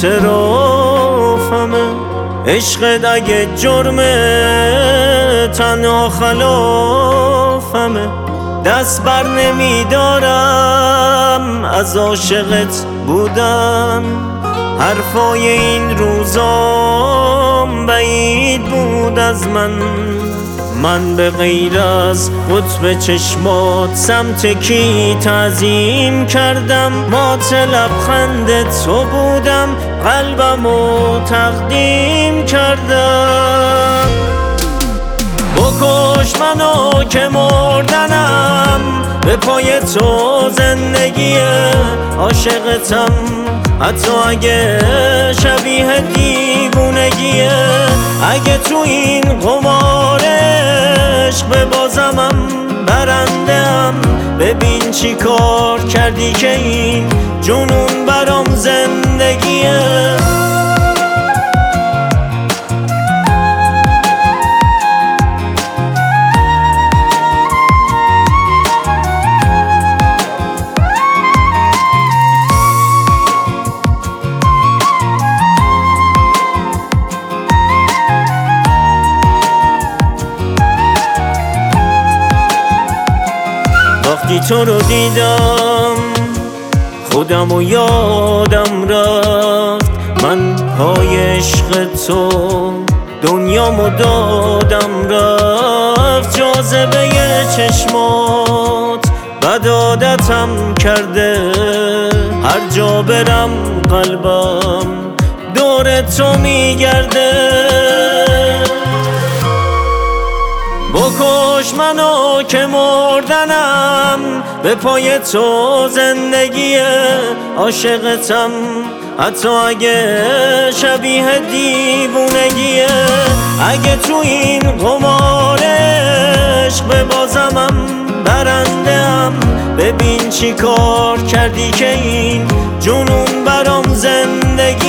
اعترافمه. عشقت اگه جرمه تنها خلافمه. دست بر نمیدارم از عاشقت بودن، حرفای این روزام بعید بود از من به غیر از قطب چشمات سمت کی تعظیم کردم؟ مات لبخند تو بودم، قلبمو تقدیم کردم. بکش منو که مردنم، به پای تو زندگیه. عاشقتم حتی اگه شبیه دیوونگیه. اگه تو این قمار عشق ببازمم برنده‌ام. ببین چی کار کردی که این جنون برام زندگیه. وقتی تو رو دیدم خودم و یادم رفت. من پای عشق تو دنیامو دادم رفت. جاذبه چشمات بد عادتم کرده، هر جا برم قلبم دور تو میگرده. بکش منو که مردنم، به پای تو زندگیه. عاشقتم حتی اگه شبیه دیوونگیه. اگه تو این قمار عشق ببازمم برنده‌ام. ببین چی کار کردی که این جنون برام زندگی